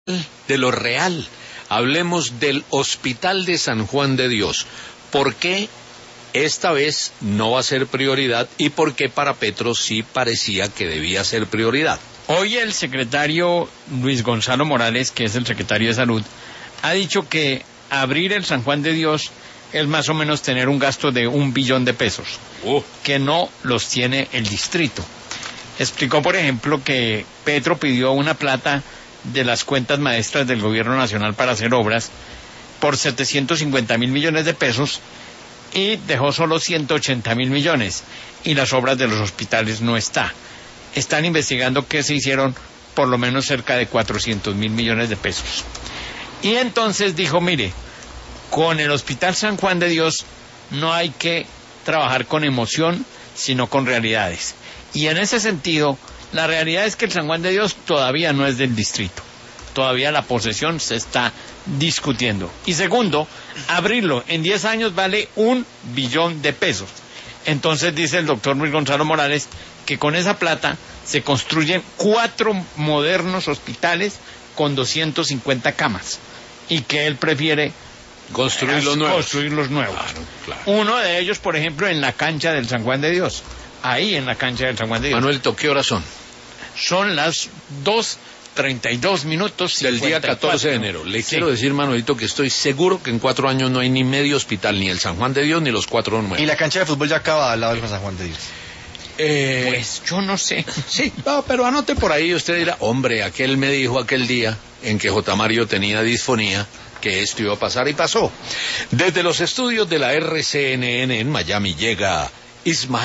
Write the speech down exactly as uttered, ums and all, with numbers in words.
de lo real. Hablemos del Hospital de San Juan de Dios. ¿Por qué esta vez no va a ser prioridad y por qué para Petro sí parecía que debía ser prioridad? Hoy el secretario Luis Gonzalo Morales, que es el secretario de Salud, ha dicho que abrir el San Juan de Dios es más o menos tener un gasto de un billón de pesos, uh. que no los tiene el distrito. Explicó, por ejemplo, que Petro pidió una plata de las cuentas maestras del gobierno nacional para hacer obras por setecientos cincuenta mil millones de pesos y dejó solo ciento ochenta mil millones, y las obras de los hospitales no está. Están investigando que se hicieron por lo menos cerca de cuatrocientos mil millones de pesos. Y entonces dijo, mire, con el Hospital San Juan de Dios no hay que trabajar con emoción, sino con realidades. Y en ese sentido, la realidad es que el San Juan de Dios todavía no es del distrito. Todavía la posesión se está discutiendo. Y segundo, abrirlo en diez años vale un billón de pesos. Entonces dice el doctor Luis Gonzalo Morales que con esa plata se construyen cuatro modernos hospitales con doscientas cincuenta camas y que él prefiere construir los nuevos. Construir los nuevos. Claro, claro. Uno de ellos, por ejemplo, en la cancha del San Juan de Dios. Ahí en la cancha del San Juan de Dios. Manuelito, ¿qué horas son? Son las dos treinta y dos minutos del día catorce de enero. Le sí. quiero decir, Manuelito, que estoy seguro que en cuatro años no hay ni medio hospital, ni el San Juan de Dios, ni los cuatro nuevos. Y la cancha de fútbol ya acaba al lado del San Juan de Dios. Eh, pues yo no sé. Sí, no, pero anote por ahí, usted dirá, hombre, aquel me dijo aquel día en que J. Mario tenía disfonía que esto iba a pasar y pasó. Desde los estudios de la R C N N en Miami llega Ismael